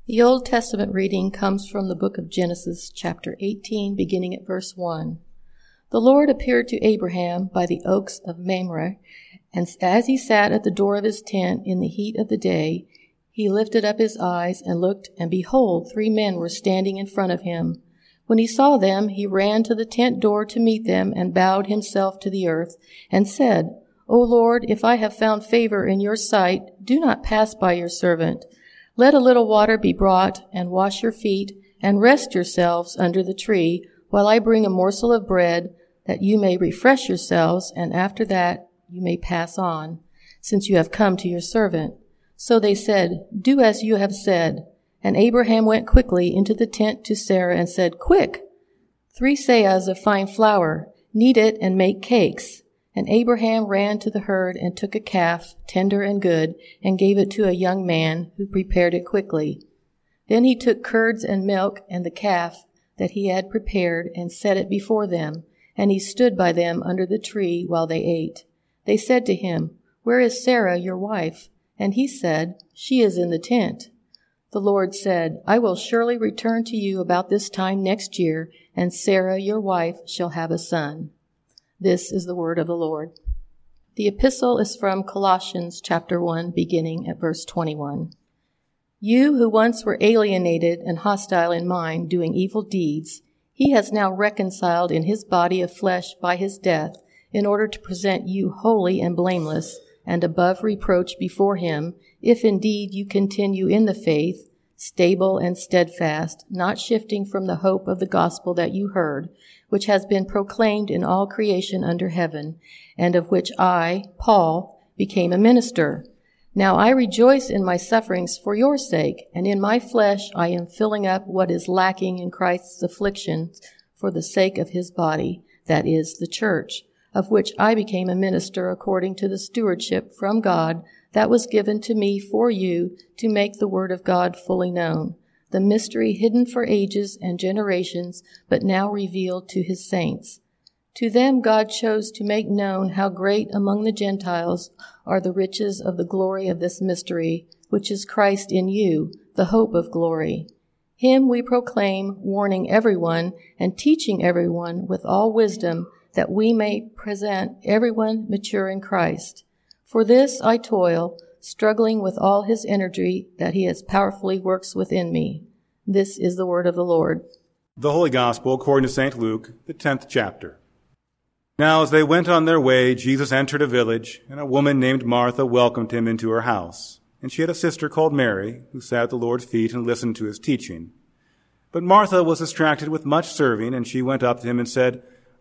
The Old Testament reading comes from the book of Genesis, chapter 18, beginning at verse 1. The Lord appeared to Abraham by the oaks of Mamre, and as he sat at the door of his tent in the heat of the day, he lifted up his eyes and looked, and behold, 3 men were standing in front of him. When he saw them, he ran to the tent door to meet them and bowed himself to the earth and said, O Lord, if I have found favor in your sight, do not pass by your servant. Let a little water be brought, and wash your feet, and rest yourselves under the tree, while I bring a morsel of bread, that you may refresh yourselves, and after that you may pass on, since you have come to your servant. So they said, Do as you have said. And Abraham went quickly into the tent to Sarah and said, Quick! 3 seahs of fine flour, knead it and make cakes. And Abraham ran to the herd and took a calf, tender and good, and gave it to a young man, who prepared it quickly. Then he took curds and milk and the calf that he had prepared and set it before them, and he stood by them under the tree while they ate. They said to him, Where is Sarah, your wife? And he said, She is in the tent. The Lord said, I will surely return to you about this time next year, and Sarah, your wife, shall have a son. This is the word of the Lord. The epistle is from Colossians chapter 1, beginning at verse 21. You who once were alienated and hostile in mind, doing evil deeds, he has now reconciled in his body of flesh by his death, in order to present you holy and blameless and above reproach before him, if indeed you continue in the faith, stable and steadfast, not shifting from the hope of the gospel that you heard, which has been proclaimed in all creation under heaven, and of which I, Paul, became a minister. Now I rejoice in my sufferings for your sake, and in my flesh I am filling up what is lacking in Christ's afflictions for the sake of his body, that is, the church, of which I became a minister according to the stewardship from God that was given to me for you to make the word of God fully known, the mystery hidden for ages and generations, but now revealed to his saints. To them God chose to make known how great among the Gentiles are the riches of the glory of this mystery, which is Christ in you, the hope of glory. Him we proclaim, warning everyone and teaching everyone with all wisdom, that we may present everyone mature in Christ. For this I toil, struggling with all his energy that he as powerfully works within me. This is the word of the Lord. The Holy Gospel according to St. Luke, the 10th chapter. Now as they went on their way, Jesus entered a village, and a woman named Martha welcomed him into her house. And she had a sister called Mary, who sat at the Lord's feet and listened to his teaching. But Martha was distracted with much serving, and she went up to him and said,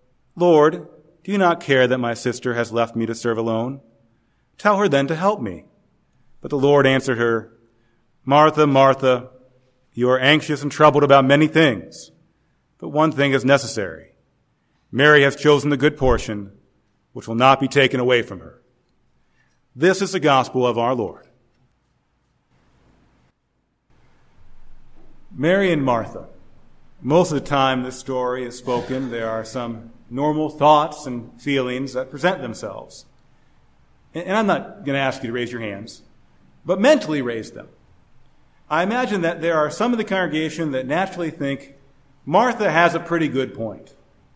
Lord, do you not care that my sister has left me to serve alone? Tell her then to help me. But the Lord answered her, Martha, Martha, you are anxious and troubled about many things, but one thing is necessary. Mary has chosen the good portion, which will not be taken away from her. This is the gospel of our Lord. Mary and Martha. Most of the time this story is spoken, there are some normal thoughts and feelings that present themselves. And I'm not going to ask you to raise your hands, but mentally raise them. I imagine that there are some of the congregation that naturally think Martha has a pretty good point.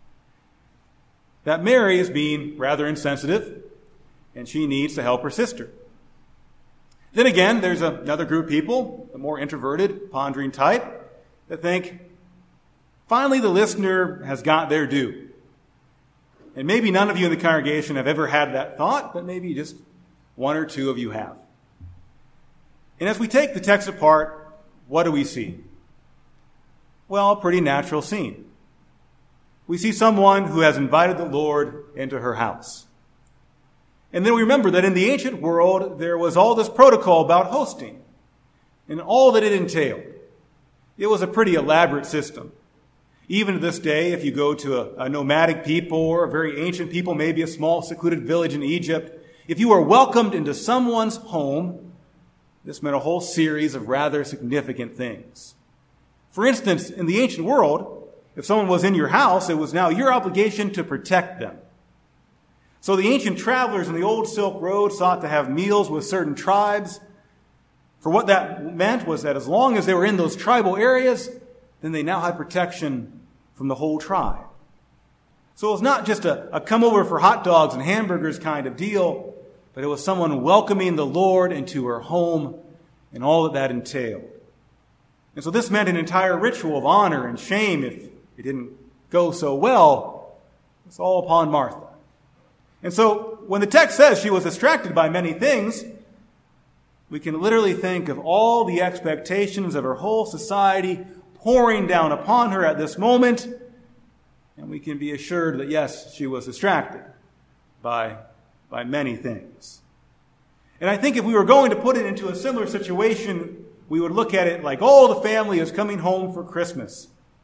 That Mary is being rather insensitive, and she needs to help her sister. Then again, there's another group of people, the more introverted, pondering type, that think, finally the listener has got their due. And maybe none of you in the congregation have ever had that thought, but maybe just one or two of you have. And as we take the text apart, what do we see? Well, a pretty natural scene. We see someone who has invited the Lord into her house. And then we remember that in the ancient world, there was all this protocol about hosting and all that it entailed. It was a pretty elaborate system. Even to this day, if you go to a nomadic people or a very ancient people, maybe a small secluded village in Egypt, if you were welcomed into someone's home, this meant a whole series of rather significant things. For instance, in the ancient world, if someone was in your house, it was now your obligation to protect them. So the ancient travelers in the old Silk Road sought to have meals with certain tribes, For what that meant was that as long as they were in those tribal areas, then they now had protection from the whole tribe. So it was not just a come over for hot dogs and hamburgers kind of deal, but it was someone welcoming the Lord into her home and all that entailed. And so this meant an entire ritual of honor and shame if it didn't go so well. It's all upon Martha. And so when the text says she was distracted by many things, we can literally think of all the expectations of her whole society pouring down upon her at this moment, and we can be assured that, yes, she was distracted by many things. And I think if we were going to put it into a similar situation, we would look at it like all the family is coming home for Christmas.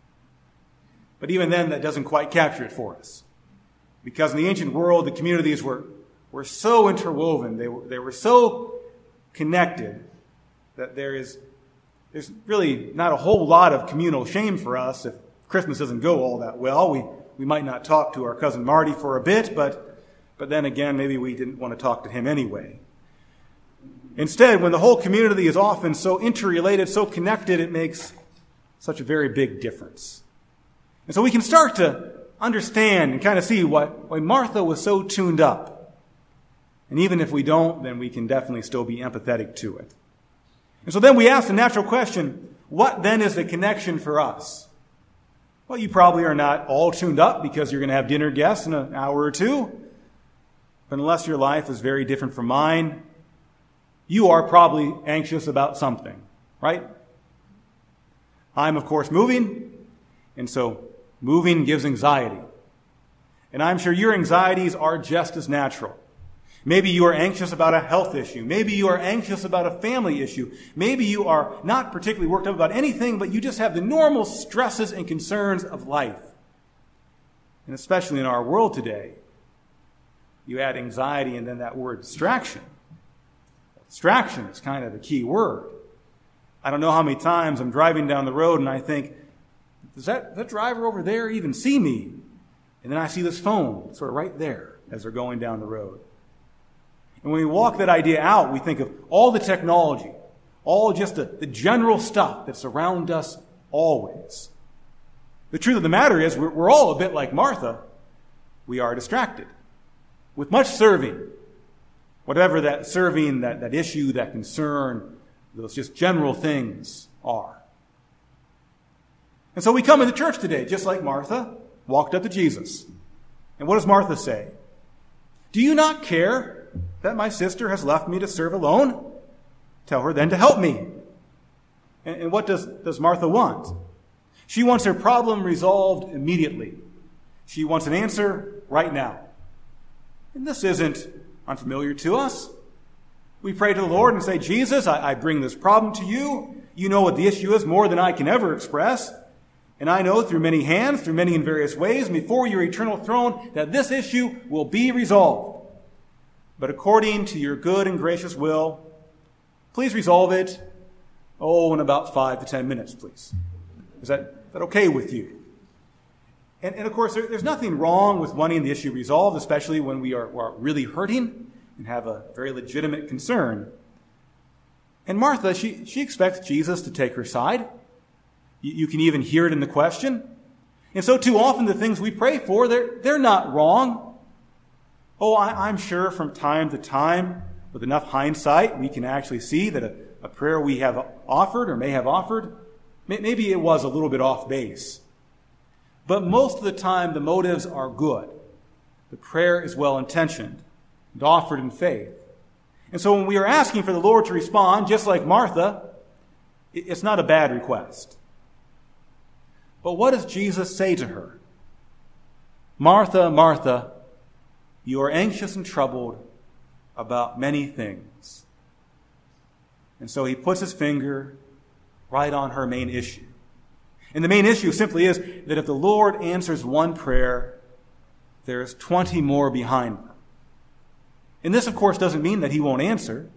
But even then, that doesn't quite capture it for us. Because in the ancient world, the communities were so interwoven, they were so connected that there's really not a whole lot of communal shame for us if Christmas doesn't go all that well. We might not talk to our cousin Marty for a bit, but then again, maybe we didn't want to talk to him anyway. Instead, when the whole community is often so interrelated, so connected, it makes such a very big difference. And so we can start to understand and kind of see why Martha was so tuned up. And even if we don't, then we can definitely still be empathetic to it. And so then we ask the natural question, what then is the connection for us? Well, you probably are not all tuned up because you're going to have dinner guests in an hour or two. But unless your life is very different from mine, you are probably anxious about something, right? I'm, of course, moving, and so moving gives anxiety. And I'm sure your anxieties are just as natural. Maybe you are anxious about a health issue. Maybe you are anxious about a family issue. Maybe you are not particularly worked up about anything, but you just have the normal stresses and concerns of life. And especially in our world today, you add anxiety and then that word distraction. Distraction is kind of the key word. I don't know how many times I'm driving down the road and I think, does that driver over there even see me? And then I see this phone sort of right there as they're going down the road. And when we walk that idea out, we think of all the technology, all just the general stuff that's around us always. The truth of the matter is we're all a bit like Martha. We are distracted with much serving. Whatever that serving, that issue, that concern, those just general things are. And so we come into church today, just like Martha walked up to Jesus. And what does Martha say? Do you not care that my sister has left me to serve alone? Tell her then to help me. And what does Martha want? She wants her problem resolved immediately. She wants an answer right now. And this isn't unfamiliar to us. We pray to the Lord and say, Jesus, I bring this problem to you. You know what the issue is more than I can ever express. And I know through many hands, through many and various ways, before your eternal throne, that this issue will be resolved. But according to your good and gracious will, please resolve it, in about 5 to 10 minutes, please. Is that okay with you? And of course, there's nothing wrong with wanting the issue resolved, especially when we are really hurting and have a very legitimate concern. And Martha, she expects Jesus to take her side. You can even hear it in the question. And so too often the things we pray for, they're not wrong. I'm sure from time to time, with enough hindsight, we can actually see that a prayer we have offered or may have offered, maybe it was a little bit off base. But most of the time, the motives are good. The prayer is well-intentioned and offered in faith. And so when we are asking for the Lord to respond, just like Martha, it's not a bad request. But what does Jesus say to her? Martha, Martha, you are anxious and troubled about many things. And so he puts his finger right on her main issue. And the main issue simply is that if the Lord answers one prayer, there's 20 more behind them. And this, of course, doesn't mean that he won't answer.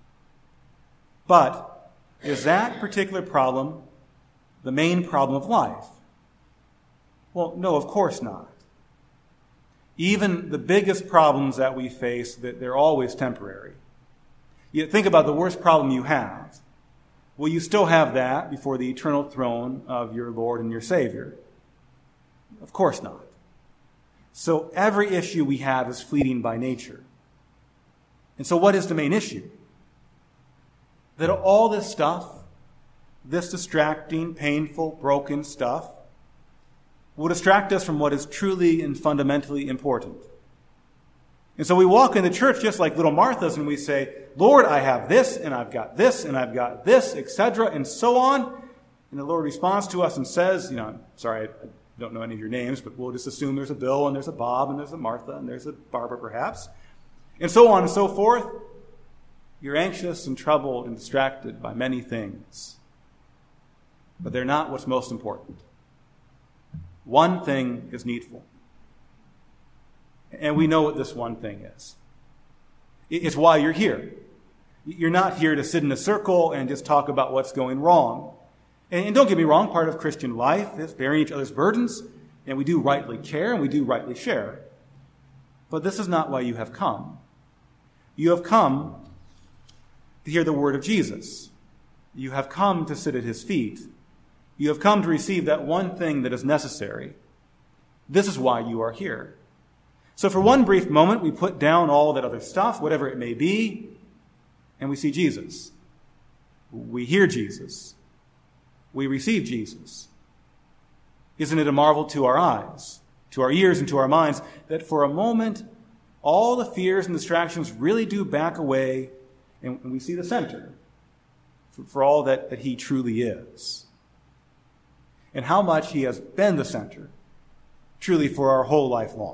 But is that particular problem the main problem of life? Well, no, of course not. Even the biggest problems that we face, they're always temporary. You think about the worst problem you have. will you still have that before the eternal throne of your Lord and your Savior? Of course not. So every issue we have is fleeting by nature. And so what is the main issue? That all this stuff, this distracting, painful, broken stuff, will distract us from what is truly and fundamentally important. And so we walk in the church just like little Marthas and we say, Lord, I have this, and I've got this, and I've got this, etc., and so on. And the Lord responds to us and says, I'm sorry, I don't know any of your names, but we'll just assume there's a Bill, and there's a Bob, and there's a Martha, and there's a Barbara perhaps, and so on and so forth. You're anxious and troubled and distracted by many things, but they're not what's most important. One thing is needful. And we know what this one thing is. It's why you're here. You're not here to sit in a circle and just talk about what's going wrong. And don't get me wrong, part of Christian life is bearing each other's burdens, and we do rightly care and we do rightly share. But this is not why you have come. You have come to hear the word of Jesus. You have come to sit at his feet. You have come to receive that one thing that is necessary. This is why you are here. So for one brief moment, we put down all that other stuff, whatever it may be, and we see Jesus. We hear Jesus. We receive Jesus. Isn't it a marvel to our eyes, to our ears, and to our minds that for a moment, all the fears and distractions really do back away, and we see the center for all that he truly is. And how much he has been the center, truly for our whole life long.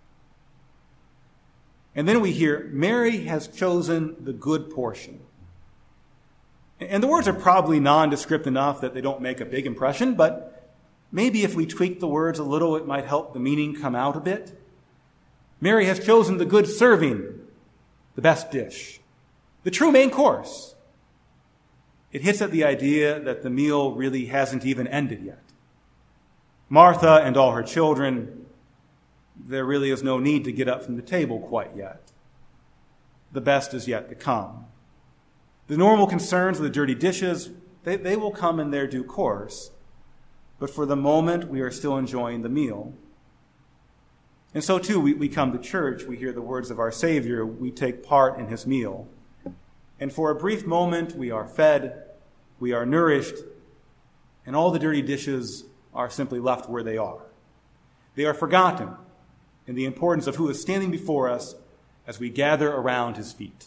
And then we hear, Mary has chosen the good portion. And the words are probably nondescript enough that they don't make a big impression, but maybe if we tweak the words a little, it might help the meaning come out a bit. Mary has chosen the good serving, the best dish, the true main course. It hits at the idea that the meal really hasn't even ended yet. Martha and all her children, there really is no need to get up from the table quite yet. The best is yet to come. The normal concerns of the dirty dishes, they will come in their due course. But for the moment, we are still enjoying the meal. And so too, we come to church, we hear the words of our Savior, we take part in his meal. And for a brief moment, we are fed, we are nourished, and all the dirty dishes are simply left where they are. They are forgotten in the importance of who is standing before us as we gather around his feet,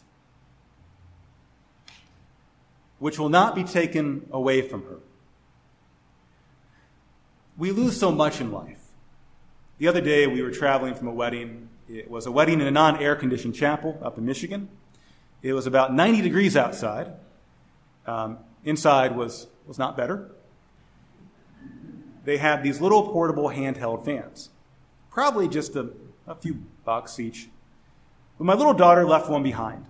which will not be taken away from her. We lose so much in life. The other day, we were traveling from a wedding. It was a wedding in a non-air-conditioned chapel up in Michigan. It was about 90 degrees outside. Inside was not better. They had these little portable handheld fans, probably just a few bucks each. But my little daughter left one behind.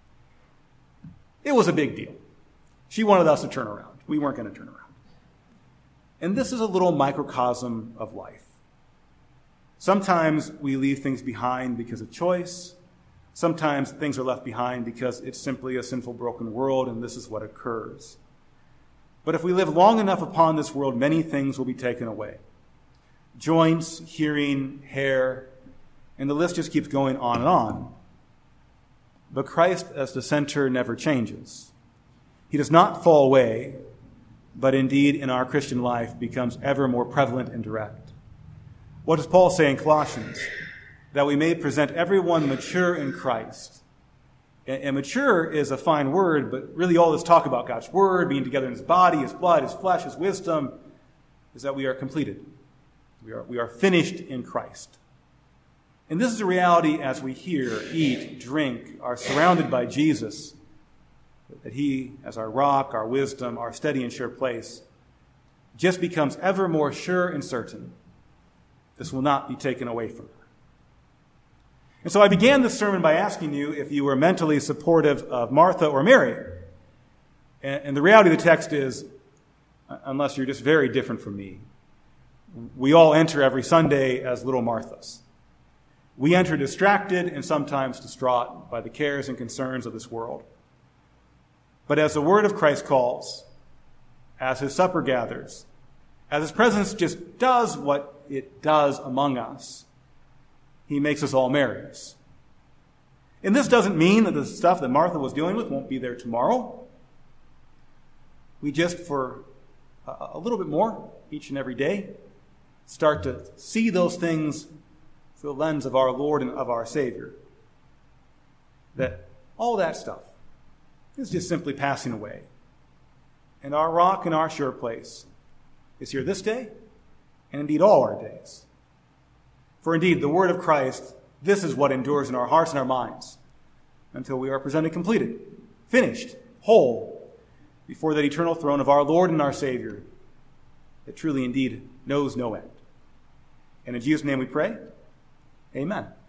It was a big deal. She wanted us to turn around. We weren't going to turn around. And this is a little microcosm of life. Sometimes we leave things behind because of choice. Sometimes things are left behind because it's simply a sinful, broken world, and this is what occurs. But if we live long enough upon this world, many things will be taken away. Joints, hearing, hair, and the list just keeps going on and on. But Christ as the center never changes. He does not fall away, but indeed in our Christian life becomes ever more prevalent and direct. What does Paul say in Colossians? That we may present everyone mature in Christ. And mature is a fine word, but really all this talk about God's word, being together in his body, his blood, his flesh, his wisdom, is that we are completed. We are finished in Christ. And this is a reality as we hear, eat, drink, are surrounded by Jesus, that he, as our rock, our wisdom, our steady and sure place, just becomes ever more sure and certain. This will not be taken away from her. And so I began this sermon by asking you if you were mentally supportive of Martha or Mary. And the reality of the text is, unless you're just very different from me, we all enter every Sunday as little Marthas. We enter distracted and sometimes distraught by the cares and concerns of this world. But as the word of Christ calls, as his supper gathers, as his presence just does what it does among us. He makes us all merry. And this doesn't mean that the stuff that Martha was dealing with won't be there tomorrow. We just, for a little bit more each and every day, start to see those things through the lens of our Lord and of our Savior. That all that stuff is just simply passing away. And our rock and our sure place is here this day, and indeed all our days. For indeed, the word of Christ, this is what endures in our hearts and our minds until we are presented completed, finished, whole, before that eternal throne of our Lord and our Savior that truly indeed knows no end. And in Jesus' name we pray, amen.